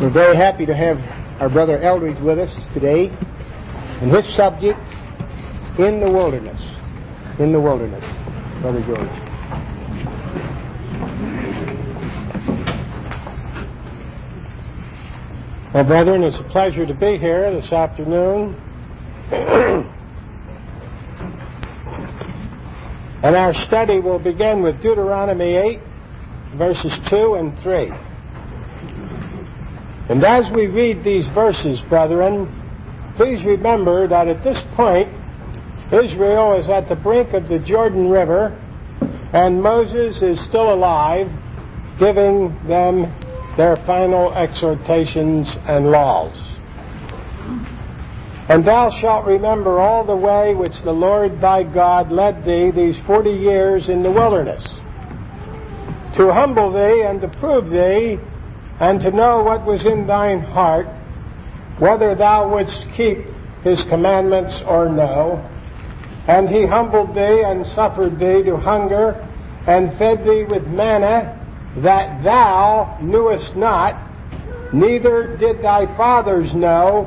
We're very happy to have our brother Eldridge with us today, and his subject, In the Wilderness. In the Wilderness. Brother George. Well, brethren, it's a pleasure to be here this afternoon. And our study will begin with Deuteronomy 8, verses 2 and 3. And as we read these verses, brethren, please remember that at this point, Israel is at the brink of the Jordan River, and Moses is still alive, giving them their final exhortations and laws. And thou shalt remember all the way which the Lord thy God led thee these 40 years in the wilderness, to humble thee and to prove thee, and to know what was in thine heart, whether thou wouldst keep his commandments or no. And he humbled thee and suffered thee to hunger, and fed thee with manna, that thou knewest not, neither did thy fathers know,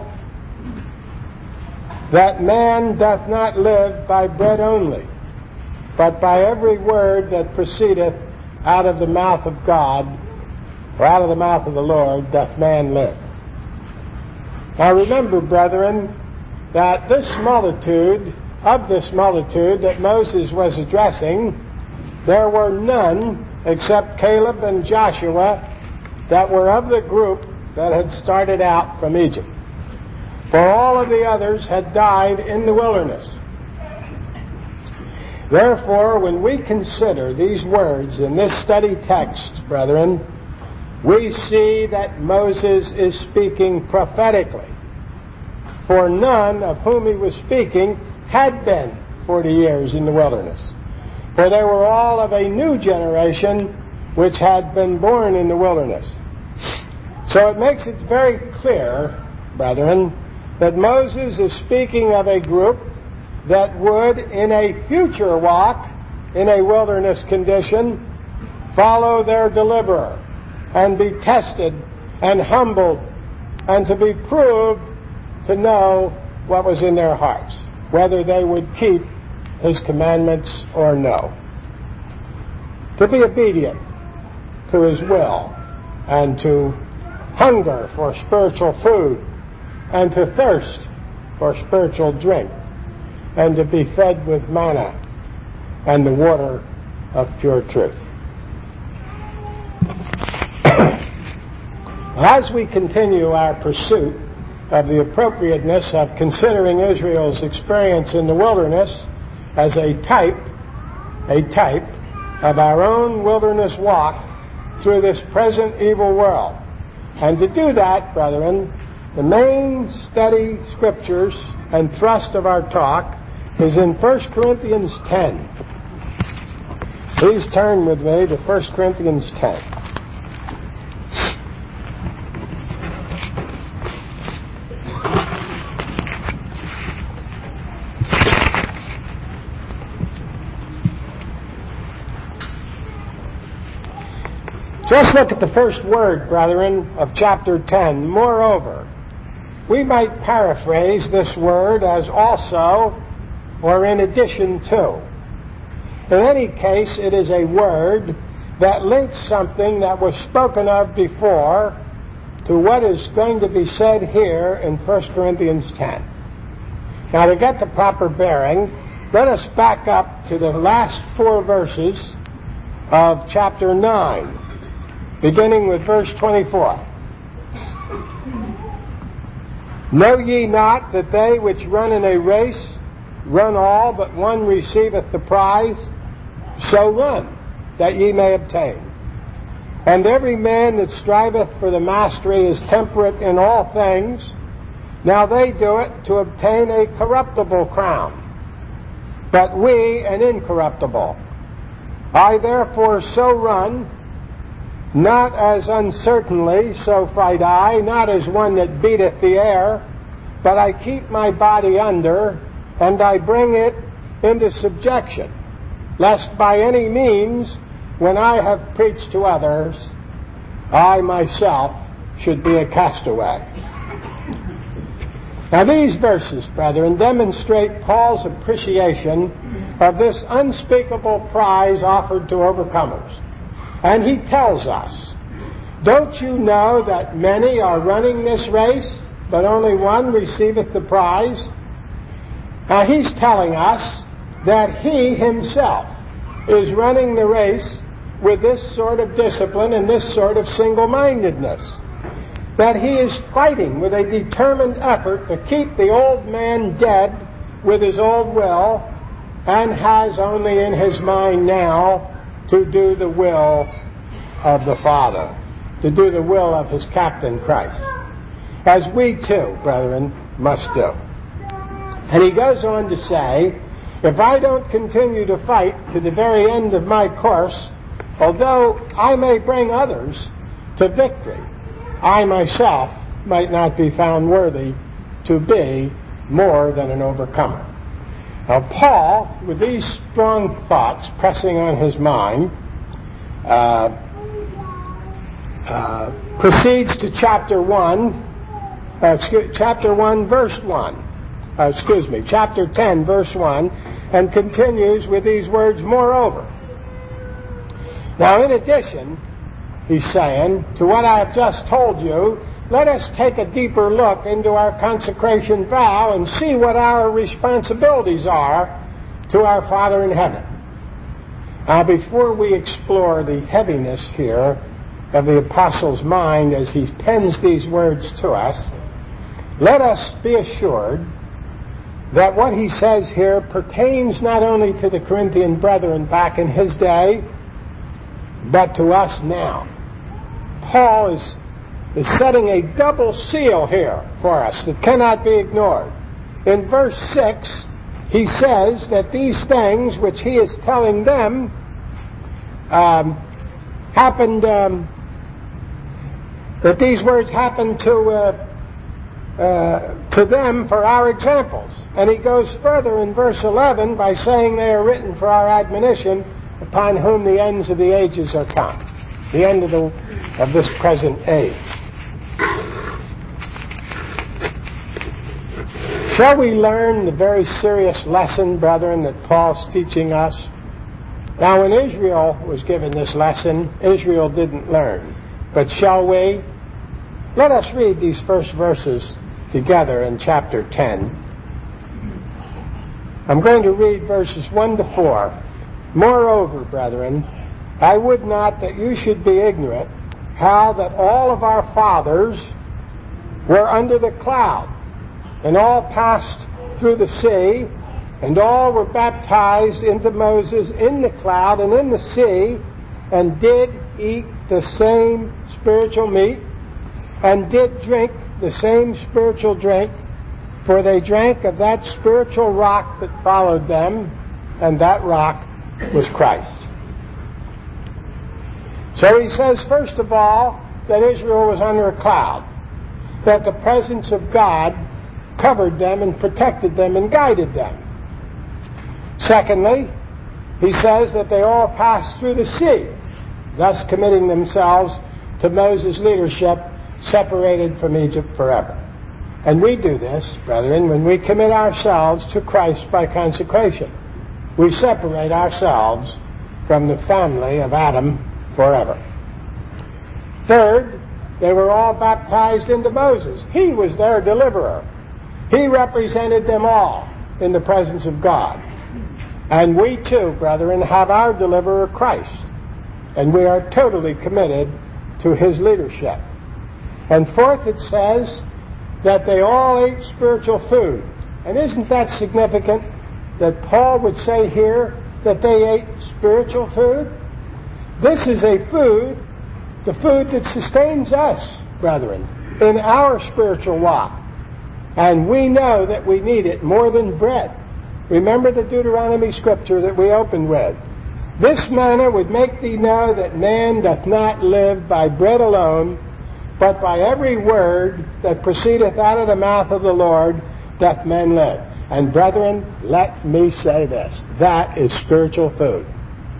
that man doth not live by bread only, but by every word that proceedeth out of the mouth of God, or out of the mouth of the Lord, doth man live. Now remember, brethren, that this multitude that Moses was addressing, there were none except Caleb and Joshua that were of the group that had started out from Egypt. For all of the others had died in the wilderness. Therefore, when we consider these words in this study text, brethren, we see that Moses is speaking prophetically. For none of whom he was speaking had been 40 years in the wilderness. For they were all of a new generation which had been born in the wilderness. So it makes it very clear, brethren, that Moses is speaking of a group that would, in a future walk, in a wilderness condition, follow their deliverer, and be tested and humbled, and to be proved to know what was in their hearts, whether they would keep his commandments or no. To be obedient to his will, and to hunger for spiritual food, and to thirst for spiritual drink, and to be fed with manna and the water of pure truth. As we continue our pursuit of the appropriateness of considering Israel's experience in the wilderness as a type of our own wilderness walk through this present evil world. And to do that, brethren, the main study scriptures and thrust of our talk is in 1 Corinthians 10. Please turn with me to 1 Corinthians 10. Just look at the first word, brethren, of chapter 10. Moreover, we might paraphrase this word as also or in addition to. In any case, it is a word that links something that was spoken of before to what is going to be said here in 1 Corinthians 10. Now, to get the proper bearing, let us back up to the last 4 verses of chapter 9. Beginning with verse 24. Know ye not that they which run in a race run all, but one receiveth the prize? So run, that ye may obtain. And every man that striveth for the mastery is temperate in all things. Now they do it to obtain a corruptible crown, but we an incorruptible. I therefore so run, not as uncertainly, so fight I, not as one that beateth the air, but I keep my body under, and I bring it into subjection, lest by any means, when I have preached to others, I myself should be a castaway. Now these verses, brethren, demonstrate Paul's appreciation of this unspeakable prize offered to overcomers. And he tells us, don't you know that many are running this race, but only one receiveth the prize? Now he's telling us that he himself is running the race with this sort of discipline and this sort of single-mindedness. That he is fighting with a determined effort to keep the old man dead with his old will, and has only in his mind now to do the will of the Father, to do the will of his captain Christ, as we too, brethren, must do. And he goes on to say, if I don't continue to fight to the very end of my course, although I may bring others to victory, I myself might not be found worthy to be more than an overcomer. Now Paul, with these strong thoughts pressing on his mind, proceeds to chapter 10, verse 1, and continues with these words, moreover. Now in addition, he's saying, to what I have just told you, let us take a deeper look into our consecration vow and see what our responsibilities are to our Father in heaven. Now, before we explore the heaviness here of the apostle's mind as he pens these words to us, let us be assured that what he says here pertains not only to the Corinthian brethren back in his day, but to us now. Paul is setting a double seal here for us that cannot be ignored. In verse 6, he says that these things which he is telling them that these words happened to them for our examples. And he goes further in verse 11 by saying they are written for our admonition, upon whom the ends of the ages are come. The end of this present age. Shall we learn the very serious lesson, brethren, that Paul's teaching us? Now, when Israel was given this lesson, Israel didn't learn. But shall we? Let us read these first verses together in chapter 10. I'm going to read verses 1 to 4. Moreover, brethren, I would not that you should be ignorant how that all of our fathers were under the cloud, and all passed through the sea, and all were baptized into Moses in the cloud and in the sea, and did eat the same spiritual meat, and did drink the same spiritual drink, for they drank of that spiritual rock that followed them, and that rock was Christ. So he says, first of all, that Israel was under a cloud, that the presence of God covered them and protected them and guided them. Secondly, he says that they all passed through the sea, thus committing themselves to Moses' leadership, separated from Egypt forever. And we do this, brethren, when we commit ourselves to Christ by consecration. We separate ourselves from the family of Adam forever. Third, they were all baptized into Moses. He was their deliverer. He represented them all in the presence of God. And we too, brethren, have our deliverer Christ. And we are totally committed to his leadership. And fourth, it says that they all ate spiritual food. And isn't that significant that Paul would say here that they ate spiritual food? This is a food, the food that sustains us, brethren, in our spiritual walk. And we know that we need it more than bread. Remember the Deuteronomy scripture that we opened with. This manna would make thee know that man doth not live by bread alone, but by every word that proceedeth out of the mouth of the Lord doth man live. And brethren, let me say this. That is spiritual food.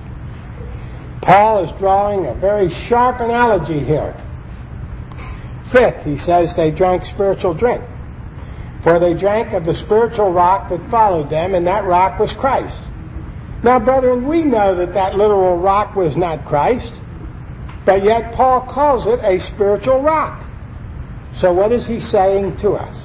Paul is drawing a very sharp analogy here. Fifth, he says they drank spiritual drink. For they drank of the spiritual rock that followed them, and that rock was Christ. Now, brethren, we know that that literal rock was not Christ, but yet Paul calls it a spiritual rock. So what is he saying to us?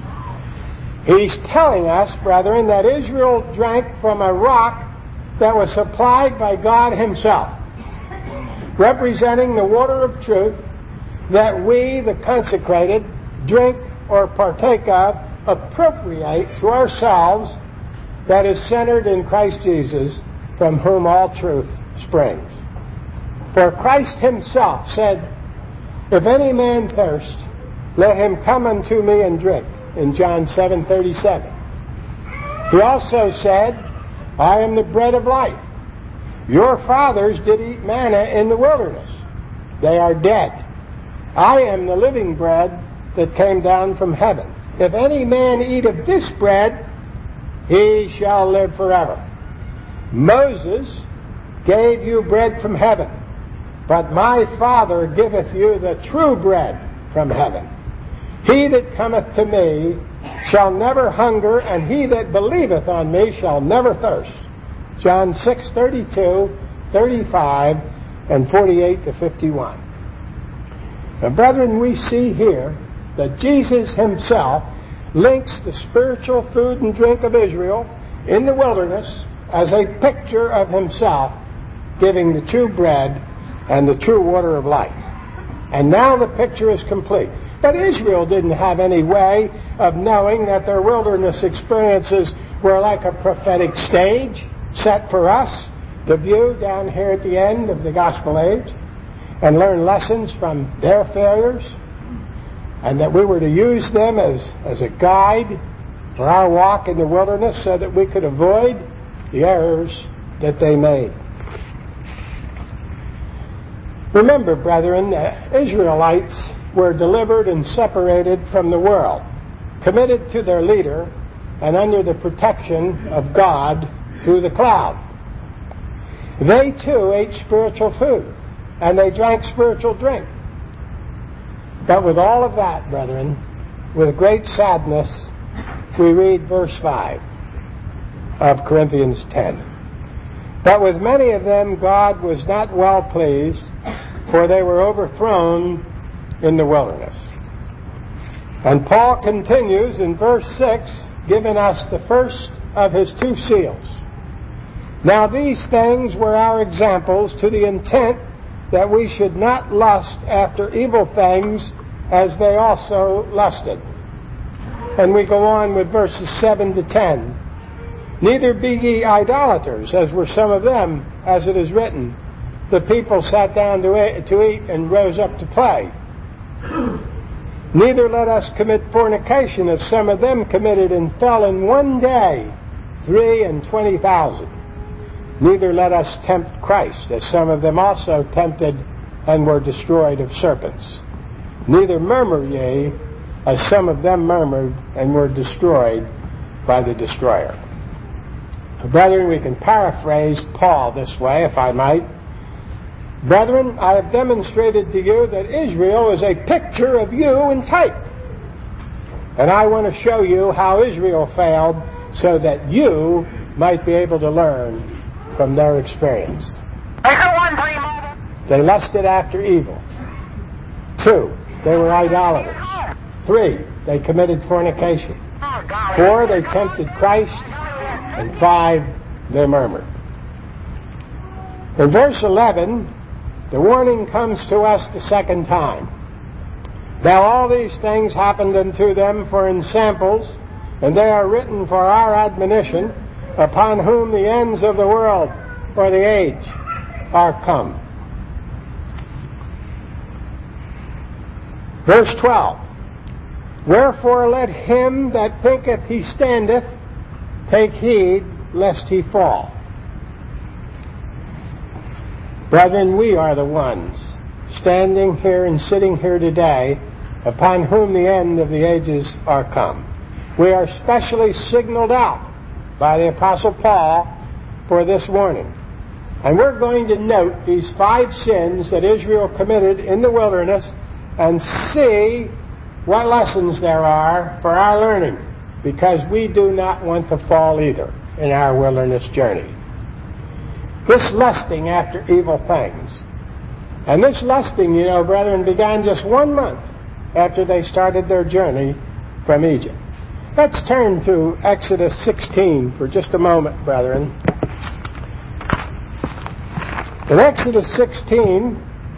He's telling us, brethren, that Israel drank from a rock that was supplied by God himself, representing the water of truth that we, the consecrated, drink or partake of, appropriate to ourselves, that is centered in Christ Jesus, from whom all truth springs. For Christ himself said, "If any man thirst, let him come unto me and drink," in John 7:37. He also said, "I am the bread of life. Your fathers did eat manna in the wilderness. They are dead. I am the living bread that came down from heaven. If any man eat of this bread, he shall live forever. Moses gave you bread from heaven, but my Father giveth you the true bread from heaven. He that cometh to me shall never hunger, and he that believeth on me shall never thirst." John 6:32, 35, and 48 to 51. Now, brethren, we see here that Jesus himself links the spiritual food and drink of Israel in the wilderness as a picture of himself giving the true bread and the true water of life. And now the picture is complete. But Israel didn't have any way of knowing that their wilderness experiences were like a prophetic stage set for us to view down here at the end of the gospel age and learn lessons from their failures, and that we were to use them as a guide for our walk in the wilderness so that we could avoid the errors that they made. Remember, brethren, the Israelites were delivered and separated from the world, committed to their leader, and under the protection of God through the cloud. They too ate spiritual food, and they drank spiritual drink. But with all of that, brethren, with great sadness, we read verse 5 of Corinthians 10. "But with many of them God was not well pleased, for they were overthrown in the wilderness." And Paul continues in verse 6, giving us the first of his two seals. "Now these things were our examples, to the intent that we should not lust after evil things as they also lusted." And we go on with verses 7 to 10. "Neither be ye idolaters, as were some of them, as it is written, the people sat down to eat and rose up to play. Neither let us commit fornication, as some of them committed and fell in one day 23,000. Neither let us tempt Christ, as some of them also tempted and were destroyed of serpents. Neither murmur ye, as some of them murmured and were destroyed by the destroyer." Brethren, we can paraphrase Paul this way, if I might. "Brethren, I have demonstrated to you that Israel is a picture of you in type. And I want to show you how Israel failed so that you might be able to learn from their experience. They lusted after evil. 2, they were idolaters. 3, they committed fornication. 4, they tempted Christ. And 5, they murmured." In verse 11, the warning comes to us the second time. "Now all these things happened unto them for ensamples, and they are written for our admonition, upon whom the ends of the world, or the age, are come." Verse 12, "Wherefore let him that thinketh he standeth take heed lest he fall." Brethren, we are the ones standing here and sitting here today upon whom the end of the ages are come. We are specially signaled out by the Apostle Paul for this warning. And we're going to note these 5 sins that Israel committed in the wilderness and see what lessons there are for our learning, because we do not want to fall either in our wilderness journey. This lusting after evil things. And this lusting, you know, brethren, began just 1 month after they started their journey from Egypt. Let's turn to Exodus 16 for just a moment, brethren. In Exodus 16,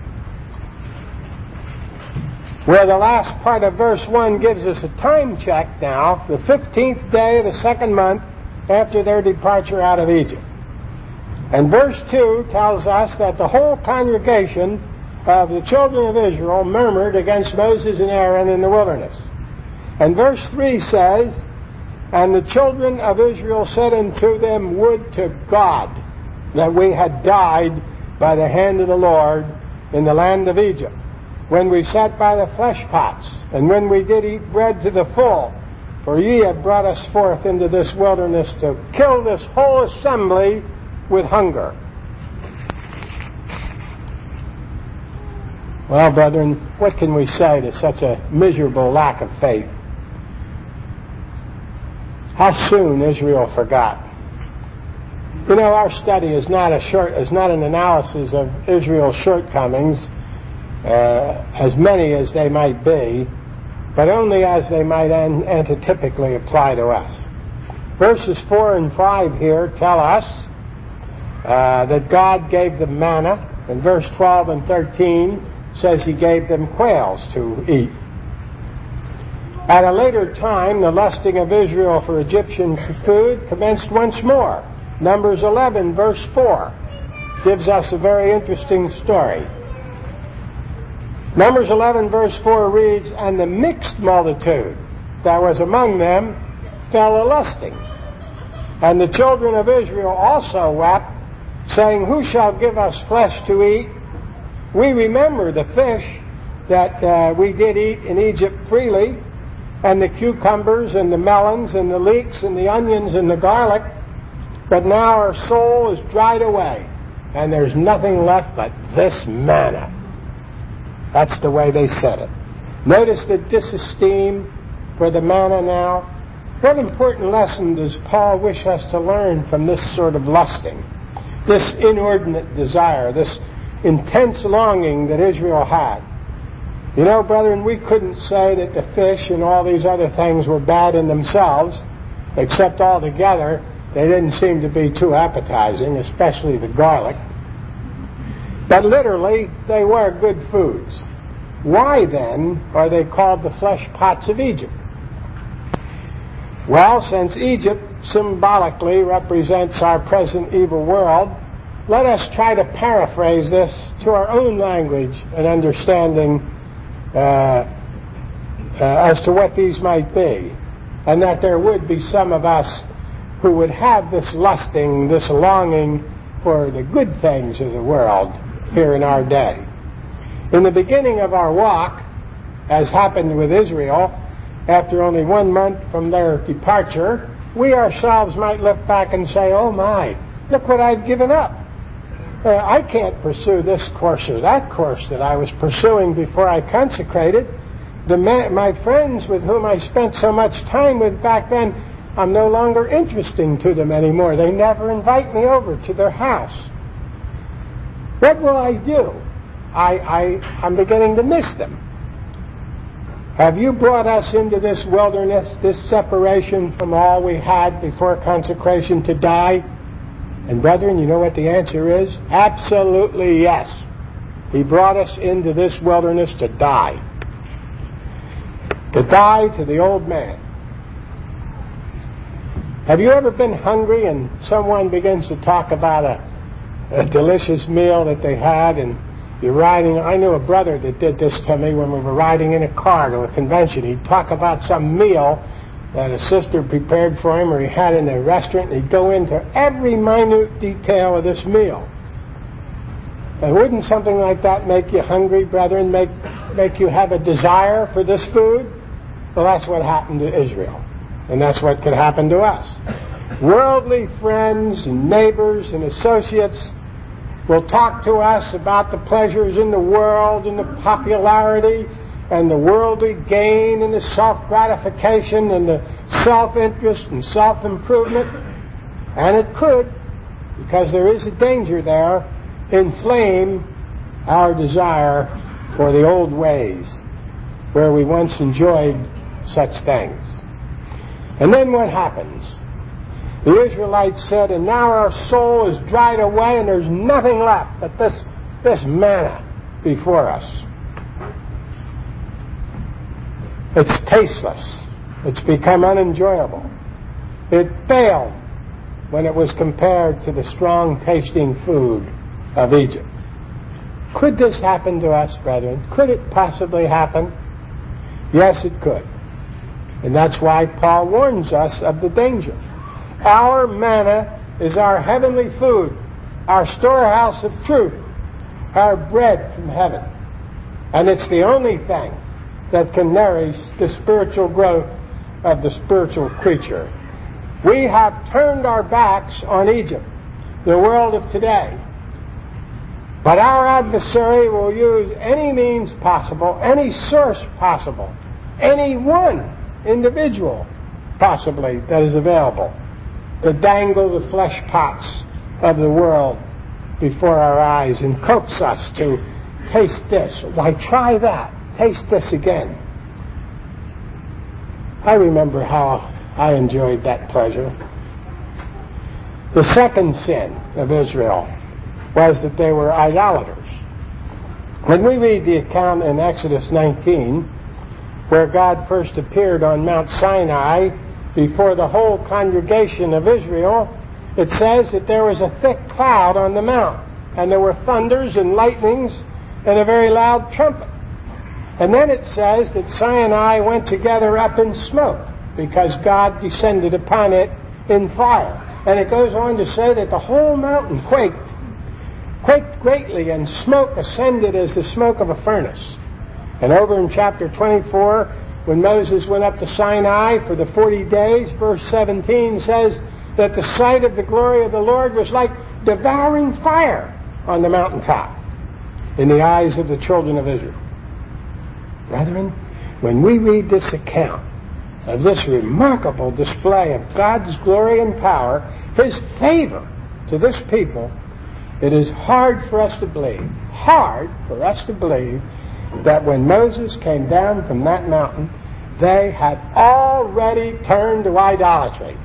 where the last part of verse 1 gives us a time check now, the 15th day of the 2nd month after their departure out of Egypt. And verse 2 tells us that the whole congregation of the children of Israel murmured against Moses and Aaron in the wilderness. And verse 3 says, "And the children of Israel said unto them, Would to God that we had died by the hand of the Lord in the land of Egypt, when we sat by the flesh pots, and when we did eat bread to the full. For ye have brought us forth into this wilderness to kill this whole assembly with hunger." Well, brethren, what can we say to such a miserable lack of faith? How soon Israel forgot. You know, our study is not an analysis of Israel's shortcomings, as many as they might be, but only as they might antitypically apply to us. Verses 4 and 5 here tell us that God gave them manna, and verse 12 and 13 says He gave them quails to eat. At a later time, the lusting of Israel for Egyptian food commenced once more. Numbers 11, verse 4, gives us a very interesting story. Numbers 11, verse 4 reads, "And the mixed multitude that was among them fell a-lusting. And the children of Israel also wept, saying, Who shall give us flesh to eat? We remember the fish that we did eat in Egypt freely, and the cucumbers and the melons and the leeks and the onions and the garlic. But now our soul is dried away, and there's nothing left but this manna." That's the way they said it. Notice the disesteem for the manna now. What important lesson does Paul wish us to learn from this sort of lusting, this inordinate desire, this intense longing that Israel had? You know, brethren, we couldn't say that the fish and all these other things were bad in themselves, except altogether they didn't seem to be too appetizing, especially the garlic. But literally, they were good foods. Why, then, are they called the flesh pots of Egypt? Well, since Egypt symbolically represents our present evil world, let us try to paraphrase this to our own language and understanding as to what these might be, and that there would be some of us who would have this lusting, this longing for the good things of the world here in our day. In the beginning of our walk, as happened with Israel, after only 1 month from their departure, we ourselves might look back and say, "Oh my, look what I've given up. I can't pursue this course or that course that I was pursuing before I consecrated. My friends with whom I spent so much time with back then, I'm no longer interesting to them anymore. They never invite me over to their house. What will I do? I'm beginning to miss them." Have you brought us into this wilderness, this separation from all we had before consecration, to die? And brethren, you know what the answer is? Absolutely yes. He brought us into this wilderness to die. To die to the old man. Have you ever been hungry and someone begins to talk about a delicious meal that they had, and you're riding? I knew a brother that did this to me when we were riding in a car to a convention. He'd talk about some meal that a sister prepared for him or he had in a restaurant, and he'd go into every minute detail of this meal. And wouldn't something like that make you hungry, brethren, make you have a desire for this food? Well, that's what happened to Israel. And that's what could happen to us. Worldly friends and neighbors and associates will talk to us about the pleasures in the world and the popularity and the worldly gain and the self-gratification and the self-interest and self-improvement. And it could, because there is a danger there, inflame our desire for the old ways where we once enjoyed such things. And then what happens? The Israelites said, and now our soul is dried away and there's nothing left but this manna before us. It's tasteless. It's become unenjoyable. It failed when it was compared to the strong-tasting food of Egypt. Could this happen to us, brethren? Could it possibly happen? Yes, it could. And that's why Paul warns us of the danger. Our manna is our heavenly food, our storehouse of truth, our bread from heaven. And it's the only thing that can nourish the spiritual growth of the spiritual creature. We have turned our backs on Egypt, the world of today. But our adversary will use any means possible, any source possible, any one individual possibly that is available to dangle the flesh pots of the world before our eyes and coax us to taste this. Why, try that. Taste this again. I remember how I enjoyed that pleasure. The second sin of Israel was that they were idolaters. When we read the account in Exodus 19, where God first appeared on Mount Sinai before the whole congregation of Israel, it says that there was a thick cloud on the mount, and there were thunders and lightnings and a very loud trumpet. And then it says that Sinai went together up in smoke, because God descended upon it in fire. And it goes on to say that the whole mountain quaked greatly, and smoke ascended as the smoke of a furnace. And over in chapter 24, when Moses went up to Sinai for the 40 days, verse 17 says that the sight of the glory of the Lord was like devouring fire on the mountaintop in the eyes of the children of Israel. Brethren, when we read this account of this remarkable display of God's glory and power, His favor to this people, it is hard for us to believe that when Moses came down from that mountain, they had already turned to idolatry.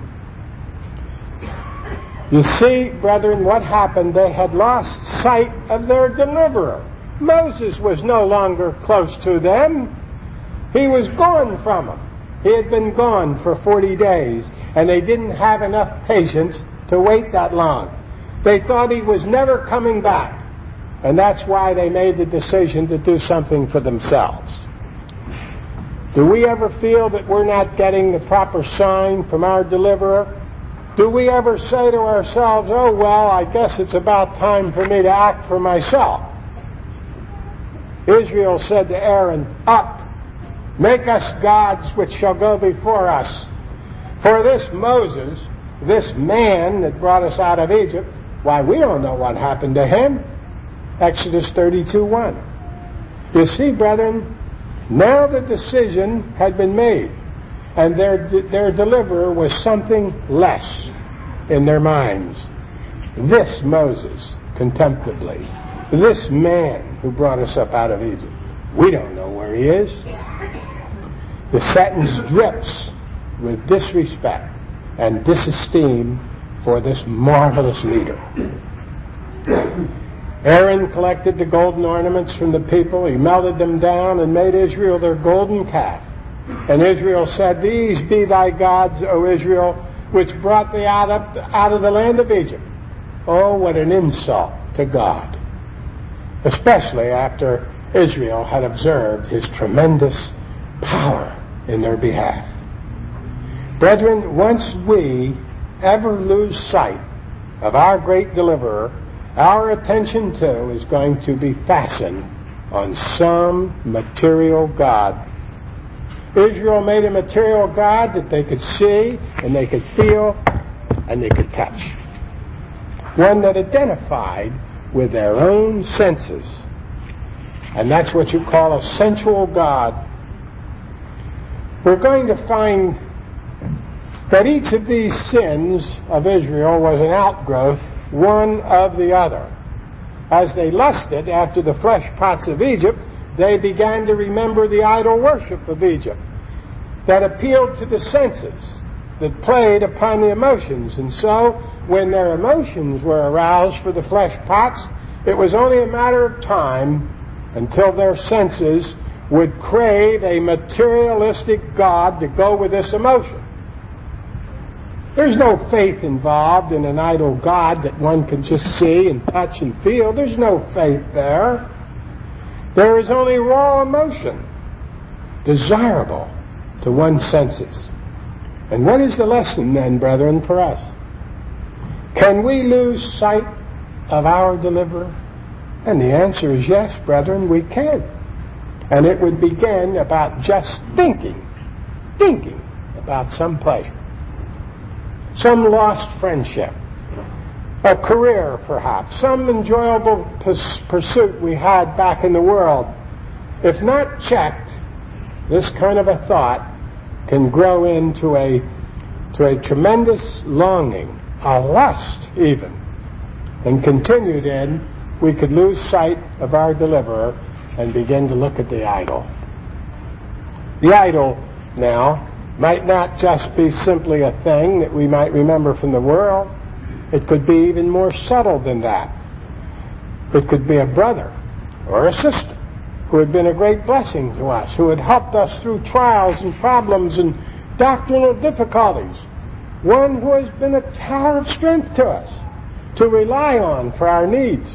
You see, brethren, what happened? They had lost sight of their deliverer. Moses was no longer close to them. He was gone from them. He had been gone for 40 days, and they didn't have enough patience to wait that long. They thought he was never coming back, and that's why they made the decision to do something for themselves. Do we ever feel that we're not getting the proper sign from our deliverer? Do we ever say to ourselves, oh, well, I guess it's about time for me to act for myself? Israel said to Aaron, up, make us gods which shall go before us. For this Moses, this man that brought us out of Egypt, why, we don't know what happened to him. Exodus 32:1. You see, brethren, now the decision had been made, and their deliverer was something less in their minds. This Moses, contemptibly, this man who brought us up out of Egypt, we don't know where he is. The sentence drips with disrespect and disesteem for this marvelous leader. Aaron collected the golden ornaments from the people. He melted them down and made Israel their golden calf. And Israel said, these be thy gods, O Israel, which brought thee out of the land of Egypt. Oh, what an insult to God, especially after Israel had observed His tremendous power in their behalf. Brethren, once we ever lose sight of our great deliverer, our attention too is going to be fastened on some material god. Israel made a material god that they could see and they could feel and they could touch. One that identified with their own senses. And that's what you call a sensual god. We're going to find that each of these sins of Israel was an outgrowth, one of the other. As they lusted after the flesh pots of Egypt, they began to remember the idol worship of Egypt that appealed to the senses, that played upon the emotions. And so, when their emotions were aroused for the flesh pots, it was only a matter of time until their senses would crave a materialistic god to go with this emotion. There's no faith involved in an idol god that one can just see and touch and feel. There's no faith there. There is only raw emotion, desirable to one's senses. And what is the lesson then, brethren, for us? Can we lose sight of our deliverer? And the answer is yes, brethren, we can. And it would begin about just thinking about some pleasure, some lost friendship, a career perhaps, some enjoyable pursuit we had back in the world. If not checked, this kind of a thought can grow into a tremendous longing, a lust even, and continued in, we could lose sight of our deliverer and begin to look at the idol. The idol now might not just be simply a thing that we might remember from the world. It could be even more subtle than that. It could be a brother or a sister who had been a great blessing to us, who had helped us through trials and problems and doctrinal difficulties. One who has been a tower of strength to us, to rely on for our needs.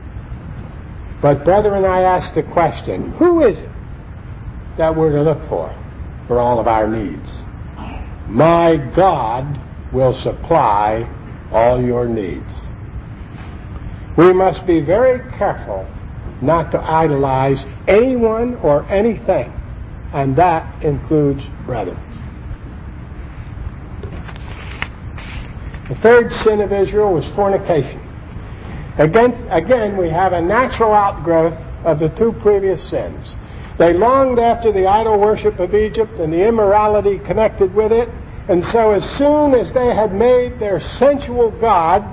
But brethren, I ask the question, who is it that we're to look for all of our needs? My God will supply all your needs. We must be very careful not to idolize anyone or anything, and that includes brethren. The third sin of Israel was fornication. Again, we have a natural outgrowth of the two previous sins. They longed after the idol worship of Egypt and the immorality connected with it, and so as soon as they had made their sensual god,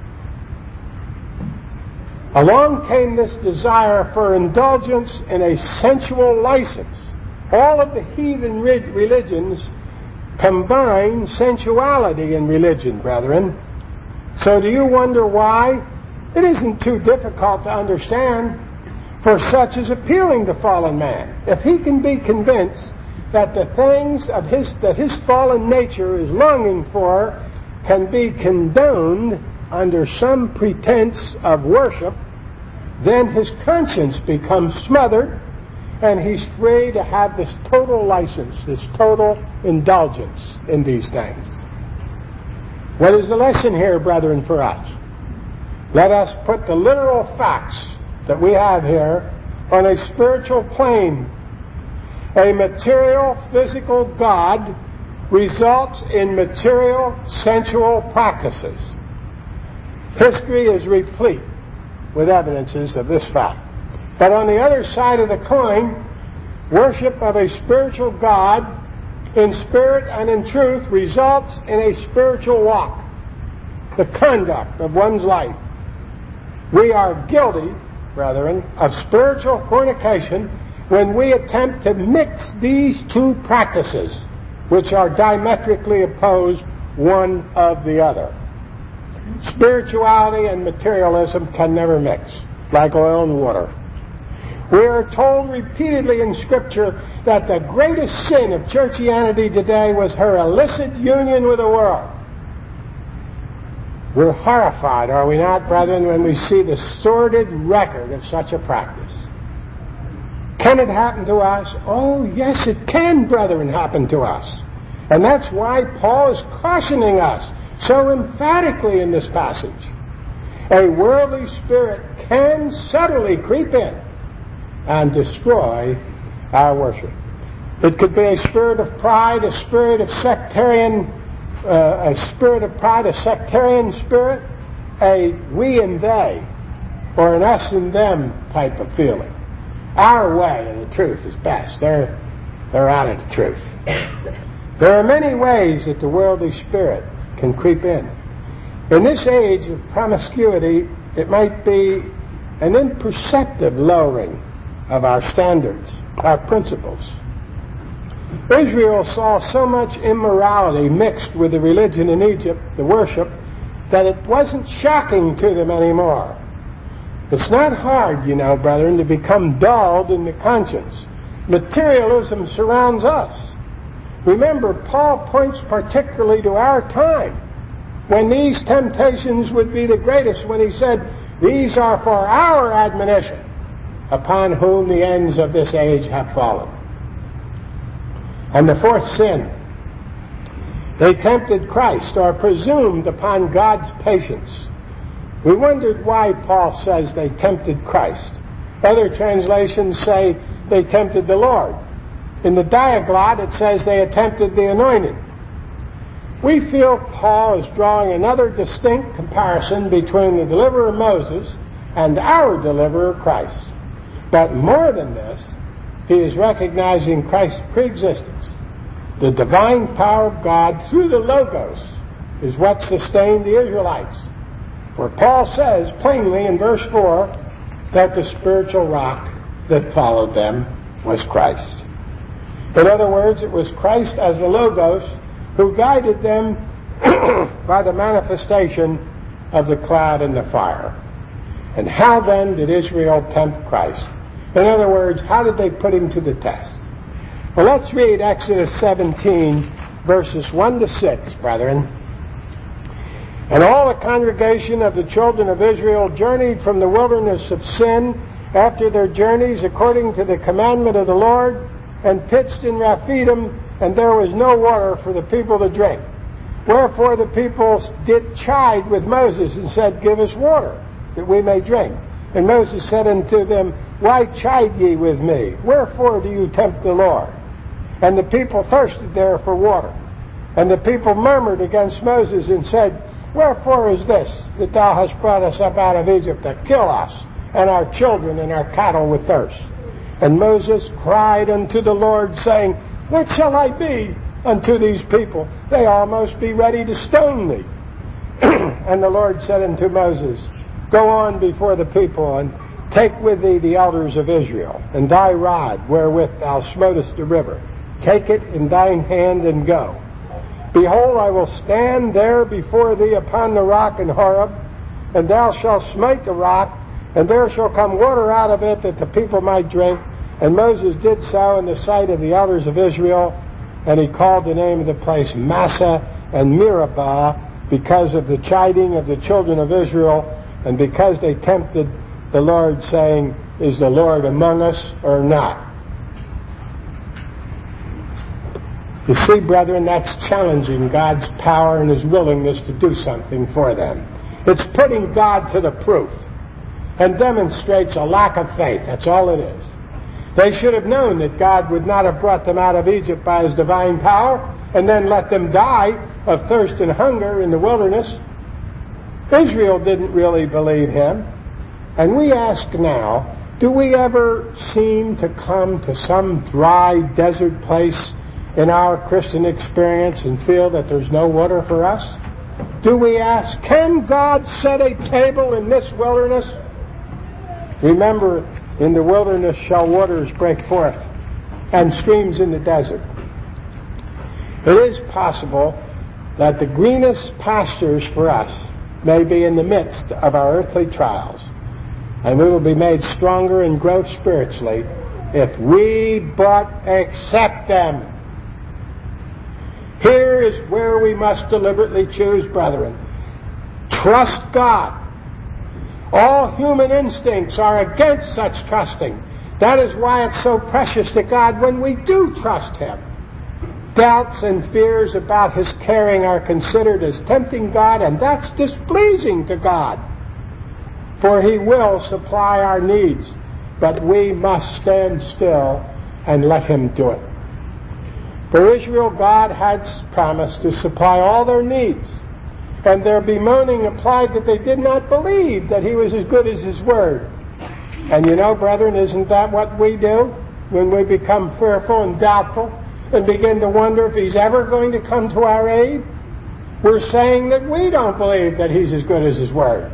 along came this desire for indulgence in a sensual license. All of the heathen religions combine sensuality in religion, brethren. So do you wonder why? It isn't too difficult to understand, for such is appealing to fallen man. If he can be convinced that the things that his fallen nature is longing for can be condoned under some pretense of worship, then his conscience becomes smothered, and he's free to have this total license, this total indulgence in these things. What is the lesson here, brethren, for us? Let us put the literal facts that we have here on a spiritual plane. A material, physical God results in material, sensual practices. History is replete with evidences of this fact. But on the other side of the coin, worship of a spiritual God in spirit and in truth results in a spiritual walk, the conduct of one's life. We are guilty, brethren, of spiritual fornication when we attempt to mix these two practices, which are diametrically opposed one of the other. Spirituality and materialism can never mix, like oil and water. We are told repeatedly in Scripture that the greatest sin of churchianity today was her illicit union with the world. We're horrified, are we not, brethren, when we see the sordid record of such a practice. Can it happen to us? Oh, yes, it can, brethren, happen to us. And that's why Paul is cautioning us so emphatically in this passage. A worldly spirit can subtly creep in and destroy our worship. It could be a spirit of pride, a spirit of sectarian spirit, a we and they, or an us and them type of feeling. our way of the truth is best. They're out of the truth. There are many ways that the worldly spirit can creep in. In this age of promiscuity, it might be an imperceptible lowering of our standards, our principles. Israel saw so much immorality mixed with the religion in Egypt, the worship, that it wasn't shocking to them anymore. It's not hard, you know, brethren, to become dulled in the conscience. Materialism surrounds us. Remember, Paul points particularly to our time, when these temptations would be the greatest, when he said, "These are for our admonition, upon whom the ends of this age have fallen." And the fourth sin, they tempted Christ, or presumed upon God's patience. We wondered why Paul says they tempted Christ. Other translations say they tempted the Lord. In the Diaglott, it says they attempted the anointed. We feel Paul is drawing another distinct comparison between the deliverer Moses and our deliverer Christ. But more than this, he is recognizing Christ's preexistence. The divine power of God through the Logos is what sustained the Israelites. For Paul says plainly in verse 4 that the spiritual rock that followed them was Christ. In other words, it was Christ as the Logos who guided them by the manifestation of the cloud and the fire. And how then did Israel tempt Christ? In other words, how did they put him to the test? Well, let's read Exodus 17, verses 1 to 6, brethren. "And all the congregation of the children of Israel journeyed from the wilderness of Sin after their journeys according to the commandment of the Lord, and pitched in Rephidim, and there was no water for the people to drink. Wherefore the people did chide with Moses, and said, Give us water, that we may drink. And Moses said unto them, Why chide ye with me? Wherefore do you tempt the Lord? And the people thirsted there for water. And the people murmured against Moses, and said, Wherefore is this, that thou hast brought us up out of Egypt to kill us, and our children and our cattle with thirst? And Moses cried unto the Lord, saying, What shall I be unto these people? They almost be ready to stone me. And the Lord said unto Moses, Go on before the people, and take with thee the elders of Israel, and thy rod wherewith thou smotest the river. Take it in thine hand, and go. Behold, I will stand there before thee upon the rock in Horeb, and thou shalt smite the rock, and there shall come water out of it, that the people might drink. And Moses did so in the sight of the elders of Israel, and he called the name of the place Massah and Meribah, because of the chiding of the children of Israel, and because they tempted the Lord, saying, Is the Lord among us or not? You see, brethren, that's challenging God's power and his willingness to do something for them. It's putting God to the proof, and demonstrates a lack of faith. That's all it is. They should have known that God would not have brought them out of Egypt by his divine power and then let them die of thirst and hunger in the wilderness. Israel didn't really believe him. And we ask now, do we ever seem to come to some dry desert place in our Christian experience and feel that there's no water for us? Do we ask, can God set a table in this wilderness? Remember, in the wilderness shall waters break forth, and streams in the desert. It is possible that the greenest pastures for us may be in the midst of our earthly trials, and we will be made stronger and grow spiritually if we but accept them. Here is where we must deliberately choose, brethren. Trust God. All human instincts are against such trusting. That is why it's so precious to God when we do trust him. Doubts and fears about his caring are considered as tempting God, and that's displeasing to God. For he will supply our needs, but we must stand still and let him do it. For Israel, God had promised to supply all their needs. And their bemoaning implied that they did not believe that he was as good as his word. And you know, brethren, isn't that what we do when we become fearful and doubtful and begin to wonder if He's ever going to come to our aid? We're saying that we don't believe that He's as good as His Word.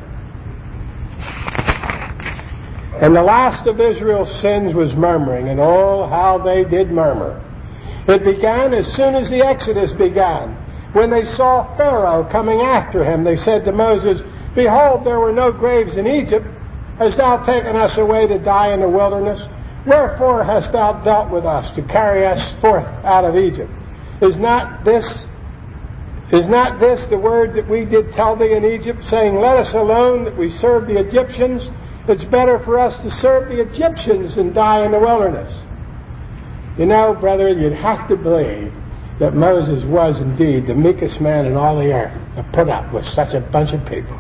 And the last of Israel's sins was murmuring, and oh, how they did murmur. It began as soon as the Exodus began. When they saw Pharaoh coming after him, they said to Moses, "Behold, there were no graves in Egypt. Hast thou taken us away to die in the wilderness? Wherefore hast thou dealt with us to carry us forth out of Egypt? Is not this the word that we did tell thee in Egypt, saying, Let us alone, that we serve the Egyptians? It's better for us to serve the Egyptians than die in the wilderness." You know, brother, you'd have to believe that Moses was indeed the meekest man in all the earth to put up with such a bunch of people.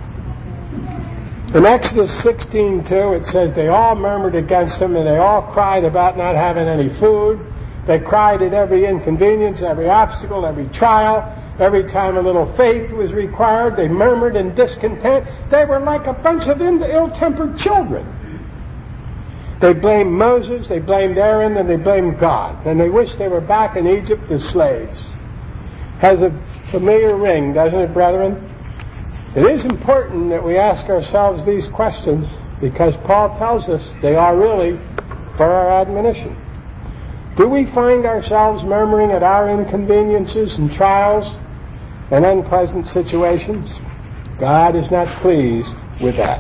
In Exodus 16:2, it says they all murmured against him, and they all cried about not having any food. They cried at every inconvenience, every obstacle, every trial. Every time a little faith was required, they murmured in discontent. They were like a bunch of ill-tempered children. They blamed Moses, they blamed Aaron, and they blamed God. And they wished they were back in Egypt as slaves. Has a familiar ring, doesn't it, brethren? It is important that we ask ourselves these questions, because Paul tells us they are really for our admonition. Do we find ourselves murmuring at our inconveniences and trials and unpleasant situations? God is not pleased with that.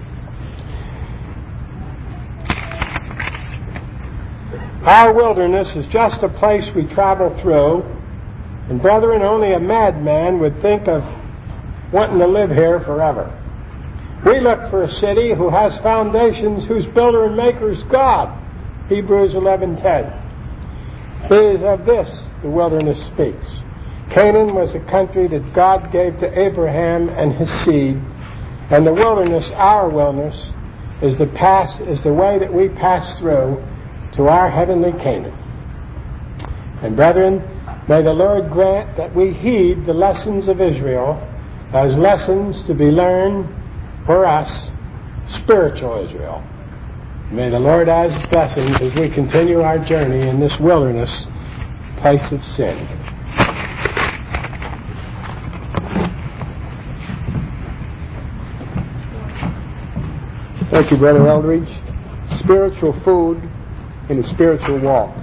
Our wilderness is just a place we travel through, and brethren, only a madman would think of wanting to live here forever. We look for a city who has foundations, whose builder and maker is God. Hebrews 11:10. It is of this the wilderness speaks. Canaan was a country that God gave to Abraham and his seed, and the wilderness, our wilderness, is the way that we pass through to our heavenly Canaan. And brethren, may the Lord grant that we heed the lessons of Israel as lessons to be learned for us, spiritual Israel. May the Lord add His blessings as we continue our journey in this wilderness, place of sin. Thank you, Brother Eldridge. Spiritual food in a spiritual walk.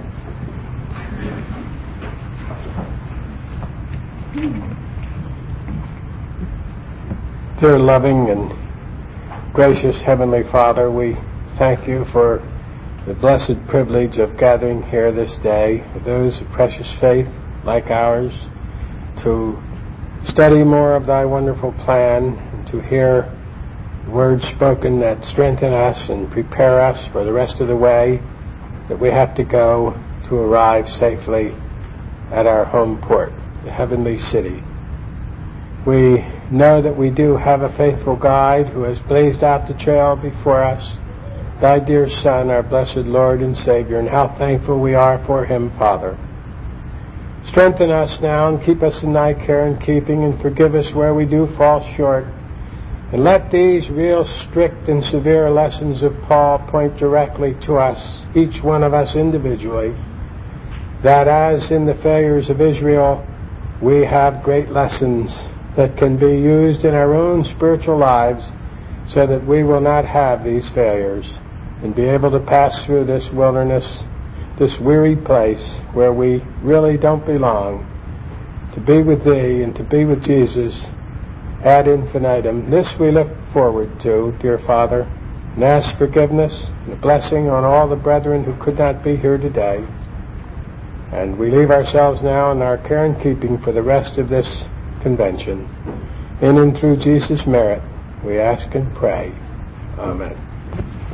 Dear loving and gracious Heavenly Father, we thank You for the blessed privilege of gathering here this day with those of precious faith like ours to study more of Thy wonderful plan and to hear words spoken that strengthen us and prepare us for the rest of the way that we have to go to arrive safely at our home port, the heavenly city. We know that we do have a faithful guide who has blazed out the trail before us, Thy dear Son, our blessed Lord and Savior, and how thankful we are for Him, Father. Strengthen us now and keep us in Thy care and keeping, and forgive us where we do fall short. And let these real strict and severe lessons of Paul point directly to us, each one of us individually, that as in the failures of Israel, we have great lessons that can be used in our own spiritual lives so that we will not have these failures and be able to pass through this wilderness, this weary place where we really don't belong, to be with Thee and to be with Jesus ad infinitum. This we look forward to, dear Father, and ask forgiveness and a blessing on all the brethren who could not be here today. And we leave ourselves now in our care and keeping for the rest of this convention. In and through Jesus' merit, we ask and pray. Amen.